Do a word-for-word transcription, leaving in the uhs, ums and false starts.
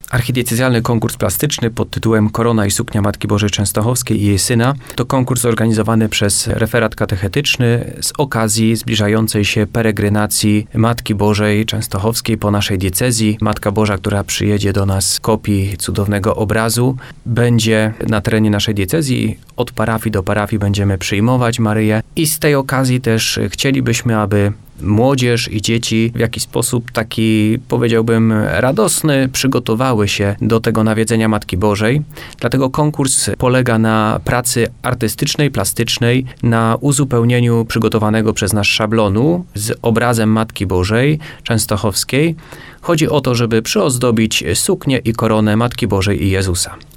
archidiecezjalny konkurs plastyczny pod tytułem Korona i suknia Matki Bożej Częstochowskiej i jej syna. To konkurs organizowany przez referat katechetyczny z okazji zbliżającej się peregrinacji Matki Bożej Częstochowskiej po naszej diecezji. Matka Boża, która przyjedzie do nas z kopii cudownego obrazu, będzie na terenie naszej diecezji. Od parafii do parafii będziemy przyjmować Maryję i z tej okazji też chcielibyśmy, aby młodzież i dzieci w jakiś sposób taki, powiedziałbym, radosny przygotowały się do tego nawiedzenia Matki Bożej. Dlatego konkurs polega na pracy artystycznej, plastycznej, na uzupełnieniu przygotowanego przez nas szablonu z obrazem Matki Bożej Częstochowskiej. Chodzi o to, żeby przyozdobić suknię i koronę Matki Bożej i Jezusa.